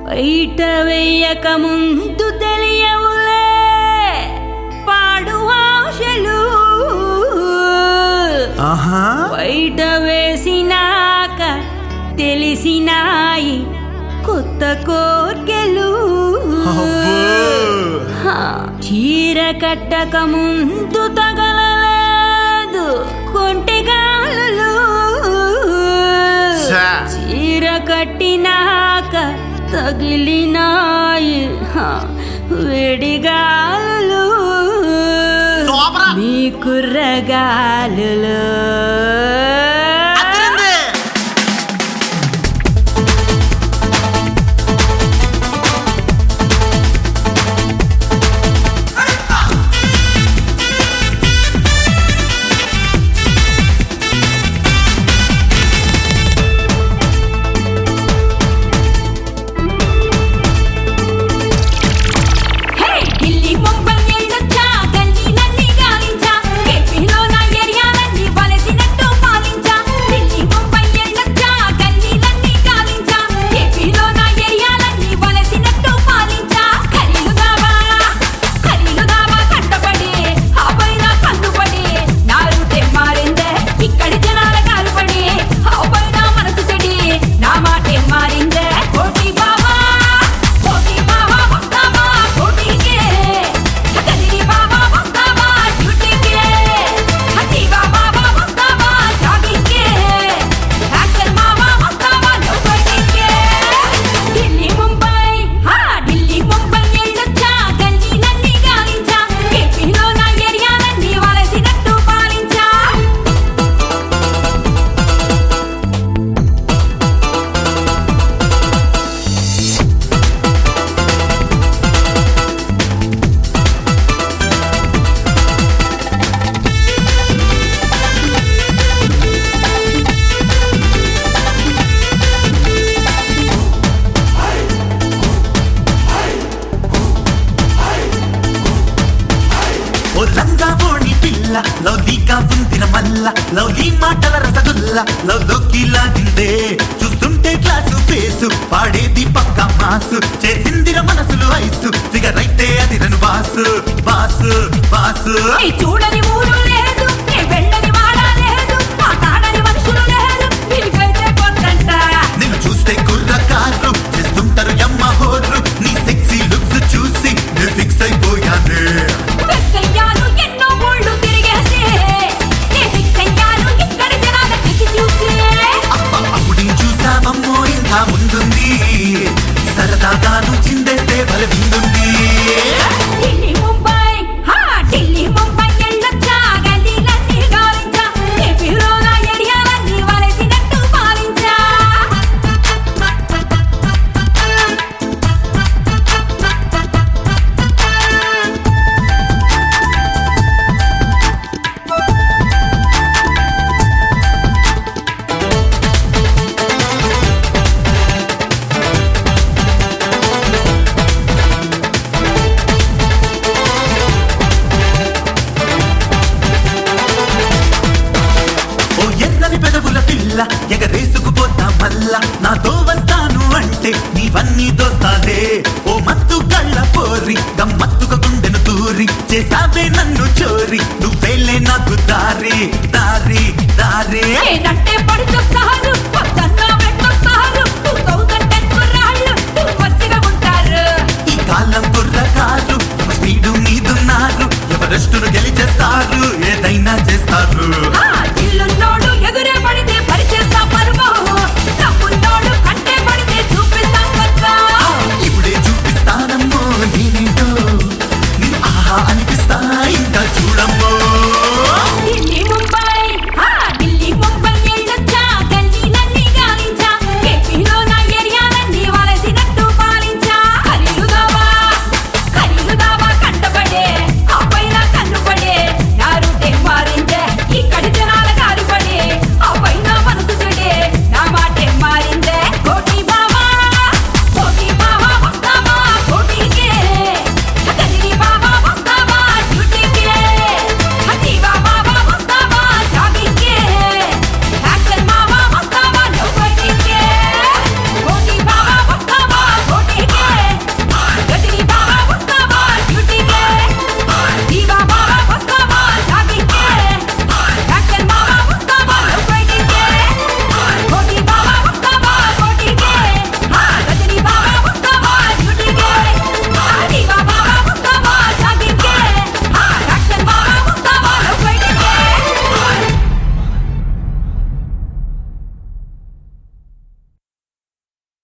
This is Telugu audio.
బయట వెయ్యక ముందు తెలియవులే పాడు ఆశలు బయట వేసినాక తెలిసినాయి కొత్త కోర్కెలు చీర కట్టక ముందు తగలలేదు కొంటెగాలు చీర కట్టినాక తగిలినాయి వేడిగాలు మీ కుర్రగాలు లౌలీగా ఉందిన మల్ల లౌలీ మాటల రసగుల్ల లౌలోకి లాగిందే చూస్తుంటే క్లాసు ఫేసు పాడేది పక్క మాసు చేసిందిర మనసులు ఐసు దిగరైతే అది రను బాసు బాసు బాసు చూడని ఊరు లేదు వెళ్ళని వాడ లేదు మాట్లాడని మనుషులు లేదు వీరికైతే కొత్తంట నిన్ను చూస్తే కుర్ర కారు చేస్తుంటారు యమ్మ హోర్రు నీ సెక్సీ లుక్స్ చూసి నేను ఫిక్స్ అయిపోయానే ముందుంది సరదాగాను చిందేస్తే బలవిందుంది